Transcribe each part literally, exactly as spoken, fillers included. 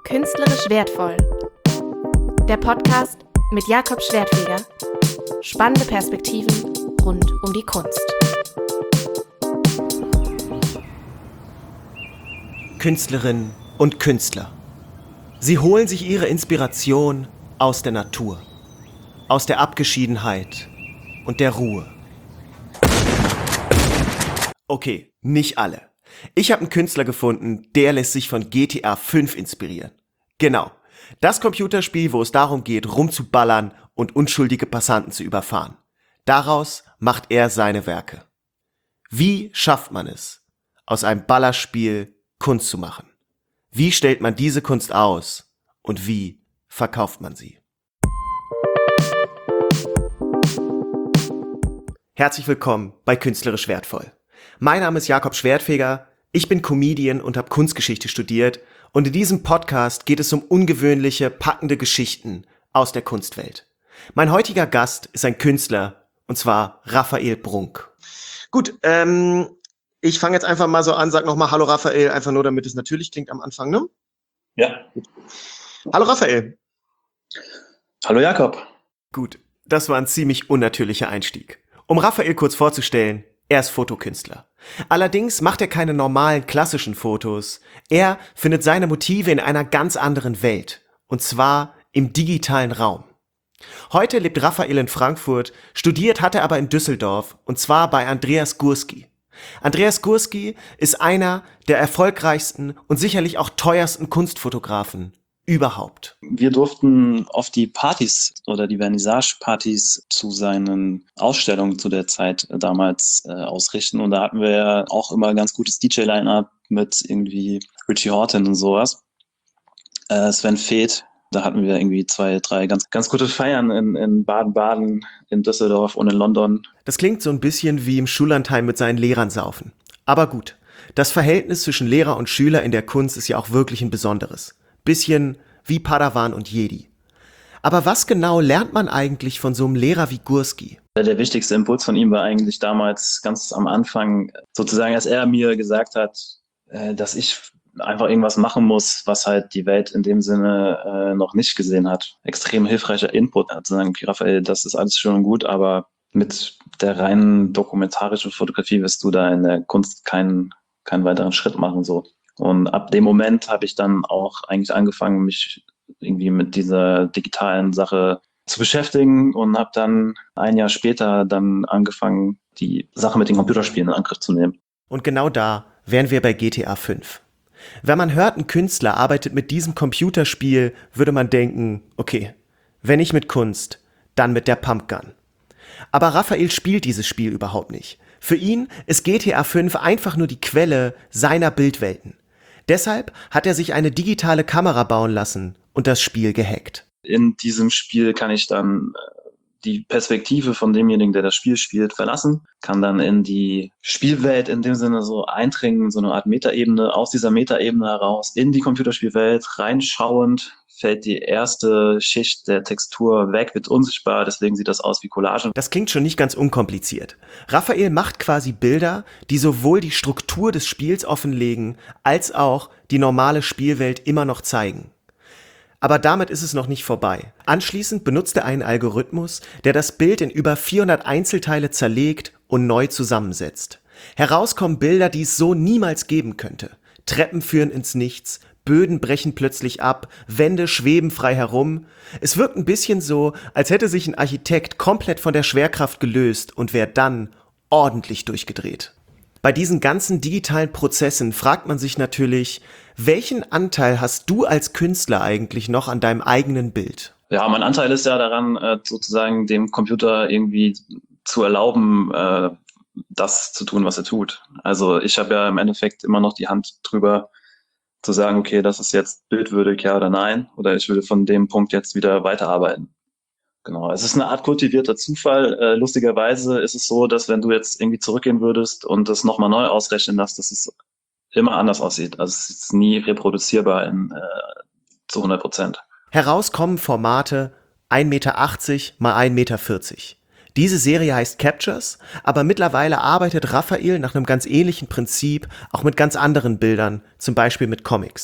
Künstlerisch wertvoll. Der Podcast mit Jakob Schwertfeger. Spannende Perspektiven rund um die Kunst. Künstlerinnen und Künstler. Sie holen sich ihre Inspiration aus der Natur, aus der Abgeschiedenheit und der Ruhe. Okay, nicht alle. Ich habe einen Künstler gefunden, der lässt sich von G T A fünf inspirieren. Genau, das Computerspiel, wo es darum geht, rumzuballern und unschuldige Passanten zu überfahren. Daraus macht er seine Werke. Wie schafft man es, aus einem Ballerspiel Kunst zu machen? Wie stellt man diese Kunst aus und wie verkauft man sie? Herzlich willkommen bei Künstlerisch wertvoll. Mein Name ist Jakob Schwertfeger, ich bin Comedian und habe Kunstgeschichte studiert und in diesem Podcast geht es um ungewöhnliche, packende Geschichten aus der Kunstwelt. Mein heutiger Gast ist ein Künstler und zwar Raphael Brunk. Gut, ähm, ich fange jetzt einfach mal so an, sag nochmal Hallo Raphael, einfach nur damit es natürlich klingt am Anfang, ne? Ja. Hallo Raphael. Hallo Jakob. Gut, das war ein ziemlich unnatürlicher Einstieg. Um Raphael kurz vorzustellen, er ist Fotokünstler. Allerdings macht er keine normalen klassischen Fotos. Er findet seine Motive in einer ganz anderen Welt. Und zwar im digitalen Raum. Heute lebt Raphael in Frankfurt, studiert hat er aber in Düsseldorf. Und zwar bei Andreas Gursky. Andreas Gursky ist einer der erfolgreichsten und sicherlich auch teuersten Kunstfotografen überhaupt. Wir durften auf die Partys oder die Vernissage-Partys zu seinen Ausstellungen zu der Zeit damals äh, ausrichten. Und da hatten wir ja auch immer ein ganz gutes D J-Line-Up mit irgendwie Richie Horton und sowas. Äh, Sven Feth, da hatten wir irgendwie zwei, drei ganz, ganz gute Feiern in, in Baden-Baden, in Düsseldorf und in London. Das klingt so ein bisschen wie im Schullandheim mit seinen Lehrern saufen. Aber gut, das Verhältnis zwischen Lehrer und Schüler in der Kunst ist ja auch wirklich ein besonderes. Bisschen wie Padawan und Jedi. Aber was genau lernt man eigentlich von so einem Lehrer wie Gursky? Der wichtigste Impuls von ihm war eigentlich damals ganz am Anfang, sozusagen, als er mir gesagt hat, dass ich einfach irgendwas machen muss, was halt die Welt in dem Sinne noch nicht gesehen hat. Extrem hilfreicher Input, zu sagen, okay, Raphael, das ist alles schön und gut, aber mit der reinen dokumentarischen Fotografie wirst du da in der Kunst keinen, keinen weiteren Schritt machen, so. Und ab dem Moment habe ich dann auch eigentlich angefangen, mich irgendwie mit dieser digitalen Sache zu beschäftigen und habe dann ein Jahr später dann angefangen, die Sache mit den Computerspielen in Angriff zu nehmen. Und genau da wären wir bei G T A fünf. Wenn man hört, ein Künstler arbeitet mit diesem Computerspiel, würde man denken, okay, wenn nicht mit Kunst, dann mit der Pumpgun. Aber Raphael spielt dieses Spiel überhaupt nicht. Für ihn ist G T A fünf einfach nur die Quelle seiner Bildwelten. Deshalb hat er sich eine digitale Kamera bauen lassen und das Spiel gehackt. In diesem Spiel kann ich dann die Perspektive von demjenigen, der das Spiel spielt, verlassen, kann dann in die Spielwelt in dem Sinne so eindringen, so eine Art Metaebene, aus dieser Metaebene heraus in die Computerspielwelt reinschauend, fällt die erste Schicht der Textur weg, wird unsichtbar, deswegen sieht das aus wie Collage. Das klingt schon nicht ganz unkompliziert. Raphael macht quasi Bilder, die sowohl die Struktur des Spiels offenlegen, als auch die normale Spielwelt immer noch zeigen. Aber damit ist es noch nicht vorbei. Anschließend benutzt er einen Algorithmus, der das Bild in über vierhundert Einzelteile zerlegt und neu zusammensetzt. Heraus kommen Bilder, die es so niemals geben könnte. Treppen führen ins Nichts, Böden brechen plötzlich ab, Wände schweben frei herum. Es wirkt ein bisschen so, als hätte sich ein Architekt komplett von der Schwerkraft gelöst und wäre dann ordentlich durchgedreht. Bei diesen ganzen digitalen Prozessen fragt man sich natürlich, welchen Anteil hast du als Künstler eigentlich noch an deinem eigenen Bild? Ja, mein Anteil ist ja daran, sozusagen dem Computer irgendwie zu erlauben, das zu tun, was er tut. Also ich habe ja im Endeffekt immer noch die Hand drüber, zu sagen, okay, das ist jetzt bildwürdig, ja oder nein, oder ich will von dem Punkt jetzt wieder weiterarbeiten. Genau, es ist eine Art kultivierter Zufall. Äh, lustigerweise ist es so, dass wenn du jetzt irgendwie zurückgehen würdest und das nochmal neu ausrechnen lässt, dass es immer anders aussieht. Also es ist nie reproduzierbar in, äh, zu hundert Prozent. Heraus kommen Formate ein Meter achtzig mal ein Meter vierzig. Diese Serie heißt Captures, aber mittlerweile arbeitet Raphael nach einem ganz ähnlichen Prinzip auch mit ganz anderen Bildern, zum Beispiel mit Comics.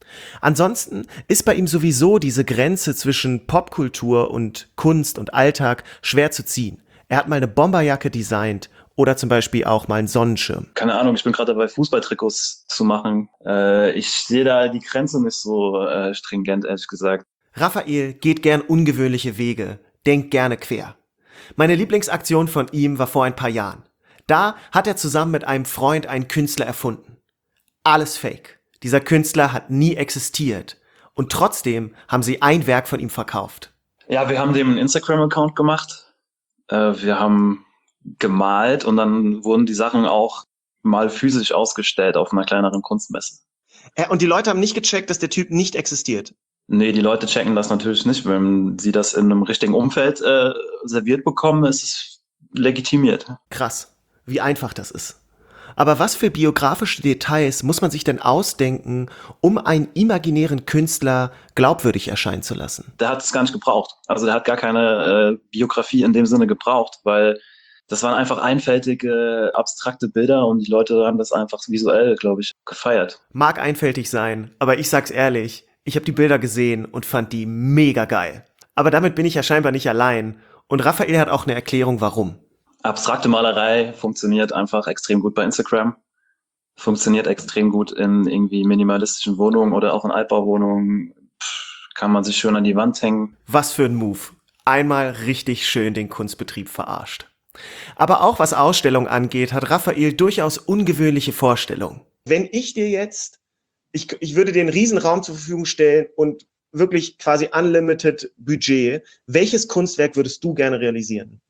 Ansonsten ist bei ihm sowieso diese Grenze zwischen Popkultur und Kunst und Alltag schwer zu ziehen. Er hat mal eine Bomberjacke designt oder zum Beispiel auch mal einen Sonnenschirm. Keine Ahnung, ich bin gerade dabei, Fußballtrikots zu machen. Äh, ich sehe da die Grenze nicht so äh, stringent, ehrlich gesagt. Raphael geht gern ungewöhnliche Wege, denkt gerne quer. Meine Lieblingsaktion von ihm war vor ein paar Jahren. Da hat er zusammen mit einem Freund einen Künstler erfunden. Alles Fake. Dieser Künstler hat nie existiert. Und trotzdem haben sie ein Werk von ihm verkauft. Ja, wir haben dem einen Instagram-Account gemacht. Äh, wir haben gemalt und dann wurden die Sachen auch mal physisch ausgestellt auf einer kleineren Kunstmesse. Äh, und die Leute haben nicht gecheckt, dass der Typ nicht existiert? Nee, die Leute checken das natürlich nicht. Wenn sie das in einem richtigen Umfeld äh, serviert bekommen, ist es legitimiert. Krass, wie einfach das ist. Aber was für biografische Details muss man sich denn ausdenken, um einen imaginären Künstler glaubwürdig erscheinen zu lassen? Der hat es gar nicht gebraucht. Also der hat gar keine äh, Biografie in dem Sinne gebraucht, weil das waren einfach einfältige, abstrakte Bilder und die Leute haben das einfach visuell, glaube ich, gefeiert. Mag einfältig sein, aber ich sag's ehrlich, ich habe die Bilder gesehen und fand die mega geil. Aber damit bin ich ja scheinbar nicht allein. Und Raphael hat auch eine Erklärung, warum. Abstrakte Malerei funktioniert einfach extrem gut bei Instagram. Funktioniert extrem gut in irgendwie minimalistischen Wohnungen oder auch in Altbauwohnungen. Pff, kann man sich schön an die Wand hängen. Was für ein Move. Einmal richtig schön den Kunstbetrieb verarscht. Aber auch was Ausstellungen angeht, hat Raphael durchaus ungewöhnliche Vorstellungen. Wenn ich dir jetzt, ich, ich würde dir einen Riesenraum zur Verfügung stellen und wirklich quasi unlimited Budget, welches Kunstwerk würdest du gerne realisieren?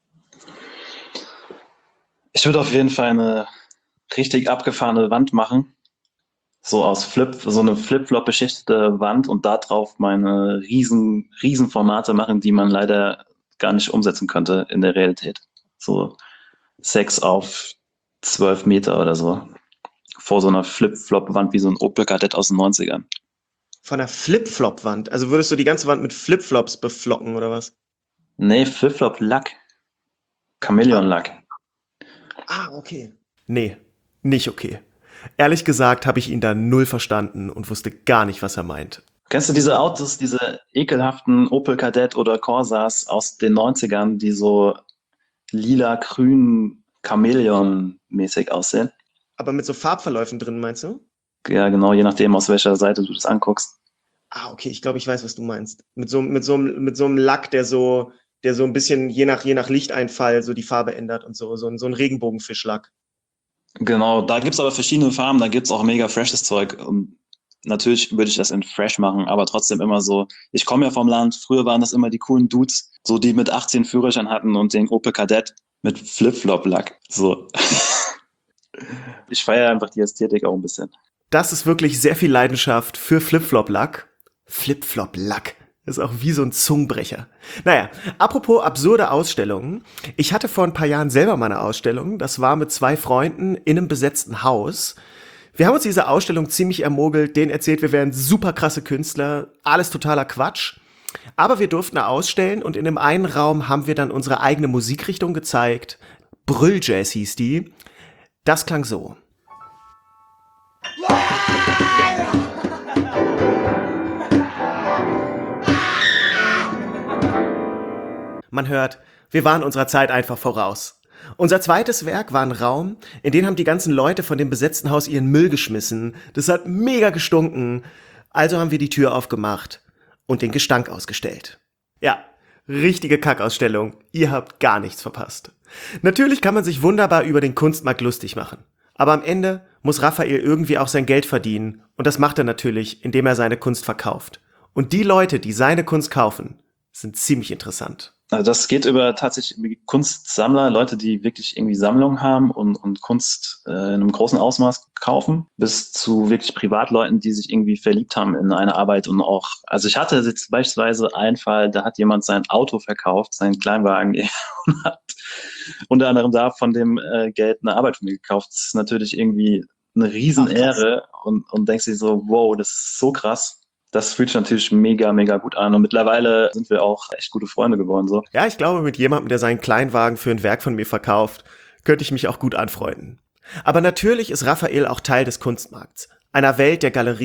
Ich würde auf jeden Fall eine richtig abgefahrene Wand machen. So aus Flip, so eine Flip-Flop beschichtete Wand und da drauf meine riesen, riesen Formate machen, die man leider gar nicht umsetzen könnte in der Realität. So sechs auf zwölf Meter oder so. Vor so einer Flip-Flop-Wand wie so ein Opel Kadett aus den neunzigern. Von einer Flip-Flop-Wand? Also würdest du die ganze Wand mit Flip-Flops beflocken oder was? Nee, Flip-Flop-Lack. Chamäleon-Lack. Ah, okay. Nee, nicht okay. Ehrlich gesagt habe ich ihn da null verstanden und wusste gar nicht, was er meint. Kennst du diese Autos, diese ekelhaften Opel Kadett oder Corsas aus den neunzigern, die so lila-grün Chamäleon-mäßig aussehen? Aber mit so Farbverläufen drin, meinst du? Ja, genau, je nachdem, aus welcher Seite du das anguckst. Ah, okay, ich glaube, ich weiß, was du meinst. Mit so, mit so, mit so einem Lack, der so, der so ein bisschen je nach, je nach Lichteinfall so die Farbe ändert und so, so ein, so ein Regenbogenfischlack. Genau, da gibt's aber verschiedene Farben, da gibt's auch mega freshes Zeug. Und natürlich würde ich das in fresh machen, aber trotzdem immer so, ich komme ja vom Land, früher waren das immer die coolen Dudes, so die mit achtzehn Führerschein hatten und den Opel Kadett mit Flip-Flop-Lack. So. Ich feiere einfach die Ästhetik auch ein bisschen. Das ist wirklich sehr viel Leidenschaft für Flip-Flop-Lack. Flip-Flop-Lack. Das ist auch wie so ein Zungenbrecher. Naja, apropos absurde Ausstellungen. Ich hatte vor ein paar Jahren selber mal eine Ausstellung. Das war mit zwei Freunden in einem besetzten Haus. Wir haben uns diese Ausstellung ziemlich ermogelt, denen erzählt, wir wären super krasse Künstler. Alles totaler Quatsch. Aber wir durften ausstellen und in dem einen Raum haben wir dann unsere eigene Musikrichtung gezeigt. Brülljazz hieß die. Das klang so. Man hört, wir waren unserer Zeit einfach voraus. Unser zweites Werk war ein Raum, in den haben die ganzen Leute von dem besetzten Haus ihren Müll geschmissen. Das hat mega gestunken. Also haben wir die Tür aufgemacht und den Gestank ausgestellt. Ja, richtige Kackausstellung. Ihr habt gar nichts verpasst. Natürlich kann man sich wunderbar über den Kunstmarkt lustig machen. Aber am Ende muss Raphael irgendwie auch sein Geld verdienen. Und das macht er natürlich, indem er seine Kunst verkauft. Und die Leute, die seine Kunst kaufen, sind ziemlich interessant. Also das geht über tatsächlich Kunstsammler, Leute, die wirklich irgendwie Sammlungen haben und, und Kunst äh, in einem großen Ausmaß kaufen, bis zu wirklich Privatleuten, die sich irgendwie verliebt haben in eine Arbeit und auch, also ich hatte jetzt beispielsweise einen Fall, da hat jemand sein Auto verkauft, seinen Kleinwagen und hat unter anderem da von dem äh, Geld eine Arbeit von mir gekauft. Das ist natürlich irgendwie eine Riesenehre und, und denkst dir so, wow, das ist so krass. Das fühlt sich natürlich mega, mega gut an. Und mittlerweile sind wir auch echt gute Freunde geworden. So. Ja, ich glaube, mit jemandem, der seinen Kleinwagen für ein Werk von mir verkauft, könnte ich mich auch gut anfreunden. Aber natürlich ist Raphael auch Teil des Kunstmarkts. Einer Welt der Galerien,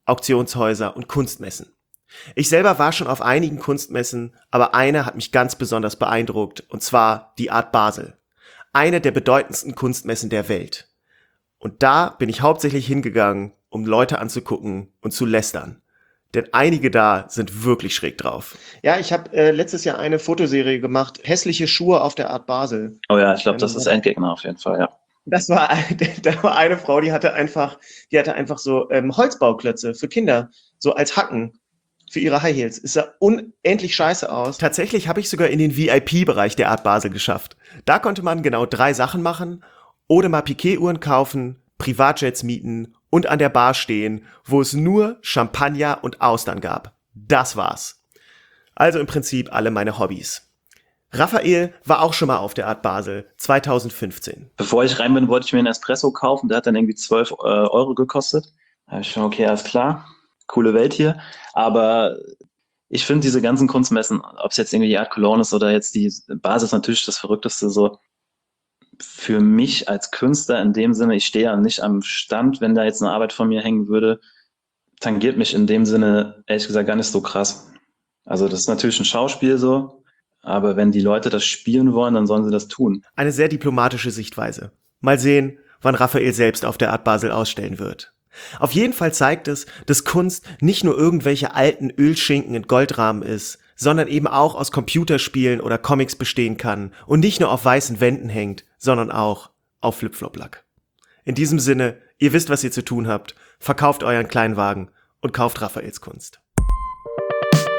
Auktionshäuser und Kunstmessen. Ich selber war schon auf einigen Kunstmessen, aber eine hat mich ganz besonders beeindruckt, und zwar die Art Basel. Eine der bedeutendsten Kunstmessen der Welt. Und da bin ich hauptsächlich hingegangen, um Leute anzugucken und zu lästern. Denn einige da sind wirklich schräg drauf. Ja, ich habe äh, letztes Jahr eine Fotoserie gemacht, hässliche Schuhe auf der Art Basel. Oh ja, ich glaube, das ist Endgegner auf jeden Fall, ja. Das war, da war eine Frau, die hatte einfach, die hatte einfach so ähm, Holzbauklötze für Kinder, so als Hacken für ihre High Heels. Es sah unendlich scheiße aus. Tatsächlich habe ich sogar in den V I P-Bereich der Art Basel geschafft. Da konnte man genau drei Sachen machen: Audemars Piguet-Uhren kaufen, Privatjets mieten und an der Bar stehen, wo es nur Champagner und Austern gab. Das war's. Also im Prinzip alle meine Hobbys. Raphael war auch schon mal auf der Art Basel, zwanzig fünfzehn. Bevor ich rein bin, wollte ich mir einen Espresso kaufen. Der hat dann irgendwie zwölf Euro gekostet. Da habe ich schon, okay, alles klar. Coole Welt hier. Aber ich finde diese ganzen Kunstmessen, ob es jetzt irgendwie die Art Cologne ist oder jetzt die Basel, ist natürlich das Verrückteste so. Für mich als Künstler in dem Sinne, ich stehe ja nicht am Stand, wenn da jetzt eine Arbeit von mir hängen würde, tangiert mich in dem Sinne ehrlich gesagt gar nicht so krass. Also das ist natürlich ein Schauspiel so, aber wenn die Leute das spielen wollen, dann sollen sie das tun. Eine sehr diplomatische Sichtweise. Mal sehen, wann Raphael selbst auf der Art Basel ausstellen wird. Auf jeden Fall zeigt es, dass Kunst nicht nur irgendwelche alten Ölschinken in Goldrahmen ist, sondern eben auch aus Computerspielen oder Comics bestehen kann und nicht nur auf weißen Wänden hängt, sondern auch auf Flip-Flop-Lack. In diesem Sinne, ihr wisst, was ihr zu tun habt, verkauft euren Kleinwagen und kauft Raphaels Kunst.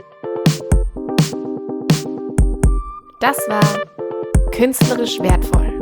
Das war Künstlerisch wertvoll.